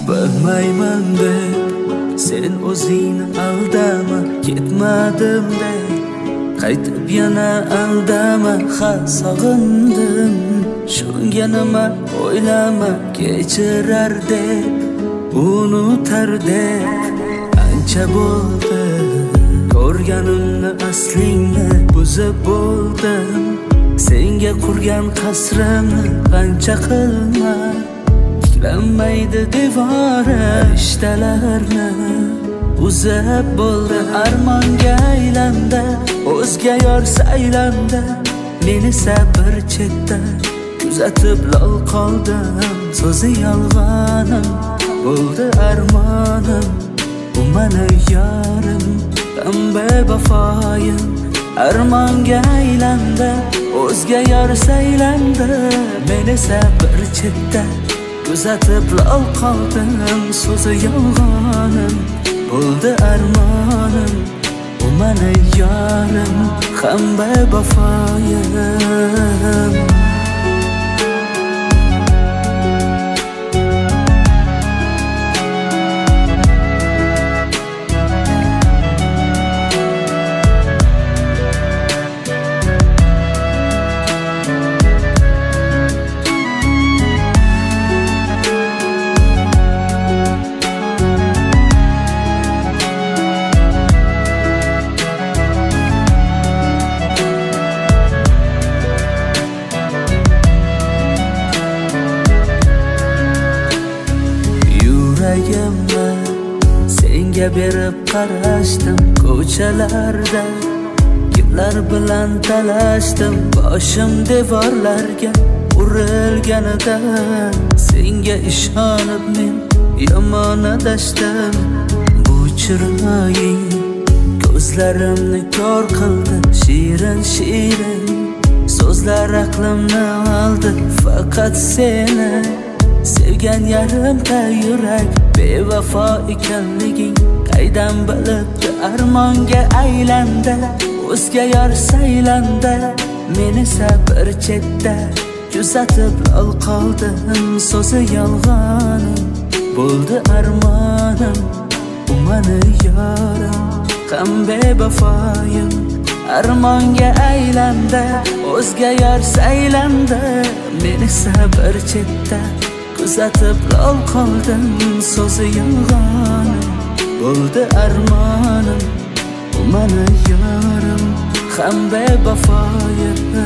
Bilmayman deb sen o'zingni aldama, ketmadim deb qaytib yana aldama. Ha, sog'indim, shunga nima o'ylama, kechirar deb unutar deb. Ancha bo'ldi ko'rganimni aslingni buzib bo'ldim. Senga qurgan qasrimni qancha qilma, tiklanmaydi devori ishtalarni uzib bo'ldi. Armonga aylandi, o'zga yor saylandi, meni sabr chetda kuzatib lol qoldim. So'zi yolg'onim bo'ldi armonim, u mani yorim ham bevafoyim. Armonga aylandi, o'zga yor saylandi, meni sabr chetda kuzatib lol qoldim. So'zi yolg'onim bo'ldi armonim, u mani yorim ham bevafoyim. Senga berib qarashdim ko'chalarda, kimlar bilan talashdim. Boshim devorlarga urilganida senga ishonib men yomon adashdim. Bu chiroying ko'zlarimni ko'r qildi, shirin shirin so'zlar aqlimni oldi. Faqat seni sevgan yarimta yurak bevafo ekanliging qaydan bilibdi. Armonga aylandi, o'zga yor saylandi, meni sabr chetda kuzatib lol qoldim. So'zi yolg'onim bo'ldi armonim, u mani yorim ham bevafoyim. Armonga aylandi, o'zga yor saylandi, meni sabr chetda kuzatib lol qoldim. So'zi yolg'onim bo'ldi armonim, u mani yorim ham bevafoyim.